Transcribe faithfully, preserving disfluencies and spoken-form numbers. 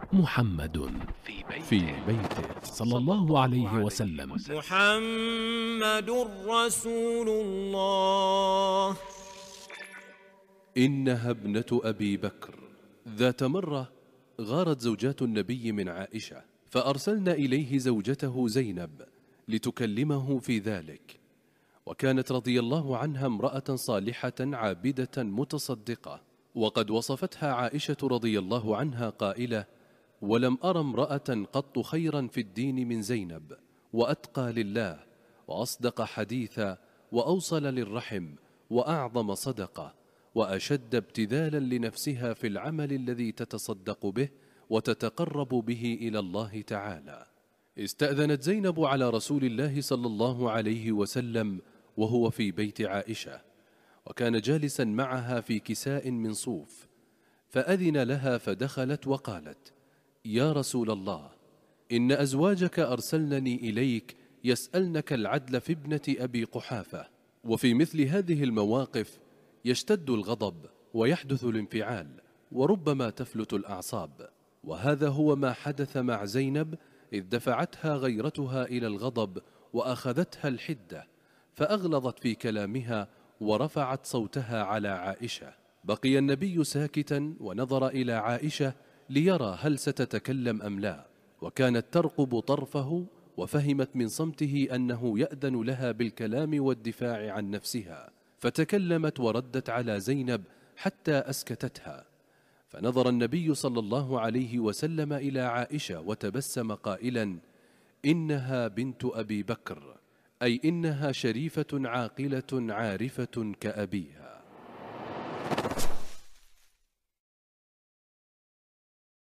محمد في بيته صلى الله عليه وسلم. محمد رسول الله. إنها ابنة أبي بكر. ذات مرة غارت زوجات النبي من عائشة، فأرسلنا إليه زوجته زينب لتكلمه في ذلك، وكانت رضي الله عنها امرأة صالحة عابدة متصدقة، وقد وصفتها عائشة رضي الله عنها قائلة: ولم أر امرأة قط خيرا في الدين من زينب، وأتقى لله، وأصدق حديثا، وأوصل للرحم، وأعظم صدقة، وأشد ابتذالا لنفسها في العمل الذي تتصدق به وتتقرب به إلى الله تعالى. استأذنت زينب على رسول الله صلى الله عليه وسلم وهو في بيت عائشة، وكان جالسا معها في كساء من صوف، فأذن لها فدخلت وقالت: يا رسول الله، إن أزواجك أرسلنني إليك يسألنك العدل في ابنة أبي قحافة. وفي مثل هذه المواقف يشتد الغضب ويحدث الانفعال، وربما تفلت الأعصاب، وهذا هو ما حدث مع زينب، إذ دفعتها غيرتها إلى الغضب وأخذتها الحدة، فأغلظت في كلامها ورفعت صوتها على عائشة. بقي النبي ساكتا ونظر إلى عائشة ليرى هل ستتكلم أم لا، وكانت ترقب طرفه، وفهمت من صمته أنه يأذن لها بالكلام والدفاع عن نفسها، فتكلمت وردت على زينب حتى أسكتتها. فنظر النبي صلى الله عليه وسلم إلى عائشة وتبسم قائلا: إنها بنت أبي بكر، أي إنها شريفة عاقلة عارفة كأبيها.